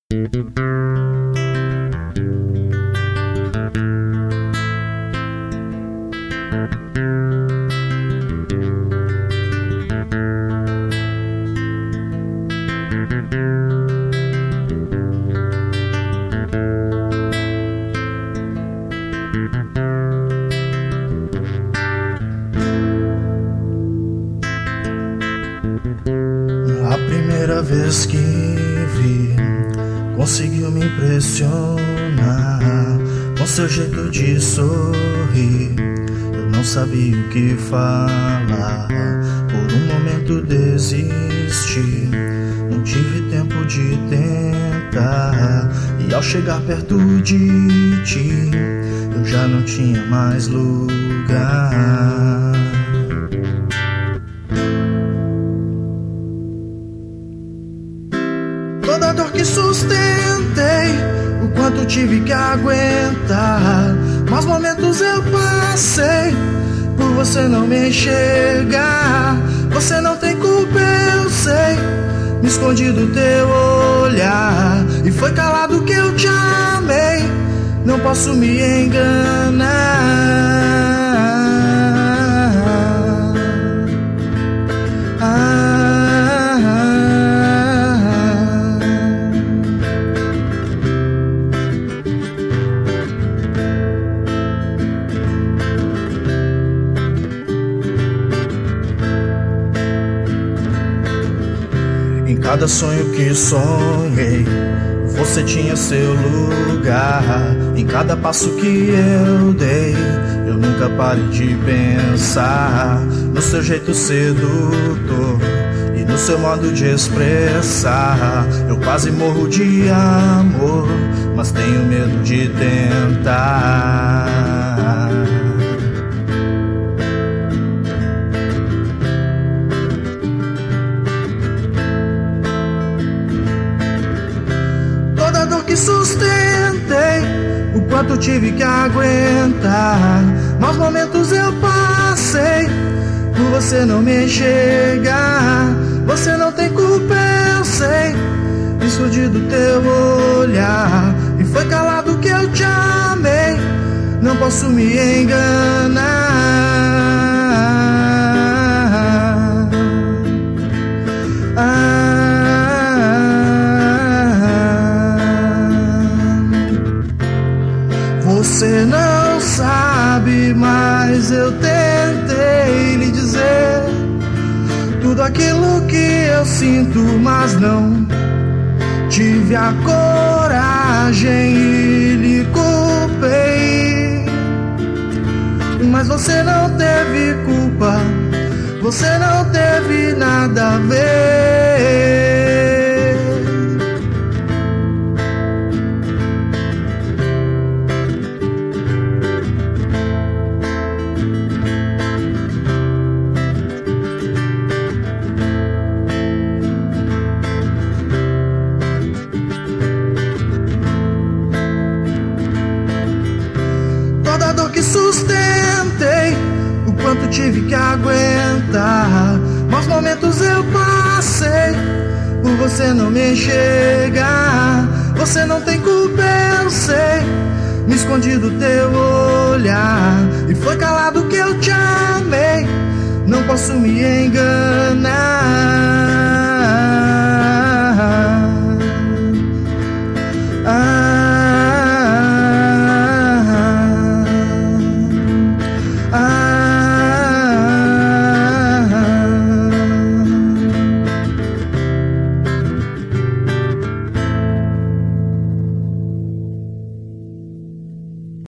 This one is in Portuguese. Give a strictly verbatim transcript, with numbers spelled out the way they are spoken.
A primeira vez que vi, conseguiu me impressionar com seu jeito de sorrir. Eu não sabia o que falar, por um momento desisti. Não tive tempo de tentar, e ao chegar perto de ti, eu já não tinha mais lugar. Toda dor que sustentei, o quanto tive que aguentar, mas momentos eu passei por você não me enxergar. Você não tem culpa, eu sei, me escondi do teu olhar, e foi calado que eu te amei. Não posso me enganar. Em cada sonho que sonhei, você tinha seu lugar. Em cada passo que eu dei, eu nunca parei de pensar no seu jeito sedutor e no seu modo de expressar. Eu quase morro de amor, mas tenho medo de tentar. Toda dor que sustentei, o quanto tive que aguentar, maus momentos eu passei por você não me enxergar. Você não tem culpa, eu sei, me escondi do teu olhar, e foi calado que eu te amei. Não posso me enganar. Ah, Você não sabe, mas eu tentei lhe dizer tudo aquilo que eu sinto, mas não tive a coragem e lhe culpei. Mas você não teve culpa, você não teve nada a ver. Toda dor que sustentei, o quanto tive que aguentar, maus momentos eu passei por você não me enxergar. Você não tem culpa, eu sei, me escondi do teu olhar, e foi calado que eu te amei. Não posso me enganar.